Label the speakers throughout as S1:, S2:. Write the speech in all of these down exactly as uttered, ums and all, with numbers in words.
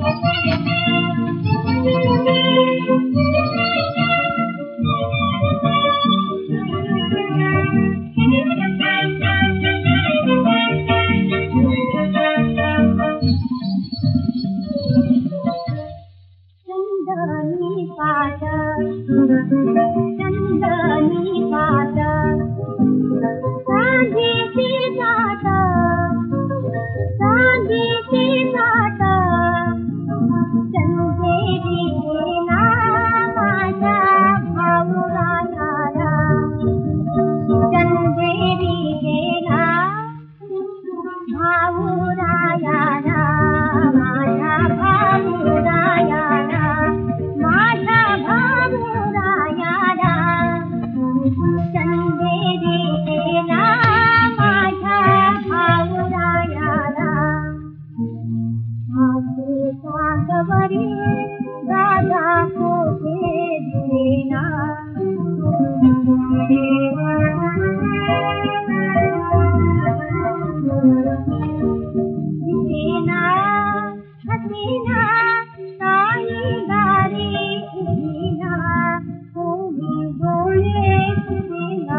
S1: चंदनी पात सांजेची जात सांजेची जात चंदेरी गेला माझ्या भाऊरायाला चंदेरी गेला भाऊरायाला माझ्या भाऊरायाला माझ्या भाऊरायाला चंदेरी गेला माझ्या भाऊरायाला माझे सागवरी दादा कोठे दिना हसीना हसीना ताई गारी उभीना कोणी डोळे सुनेना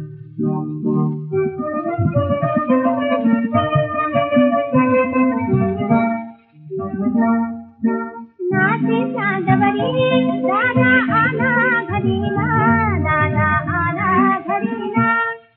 S1: नाचे चांदवरी दादा आला घरीला दादा आला घरीला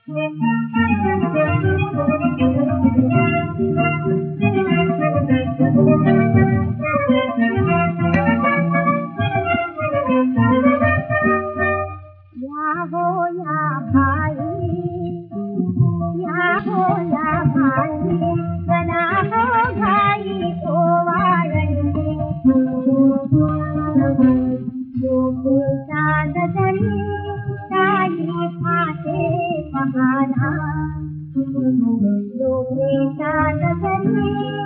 S1: या हो या भाई या हो या भाई चला हो भाई ओवाळणी डोके चांदणी ताई फाटे पहाना डोके चांदणी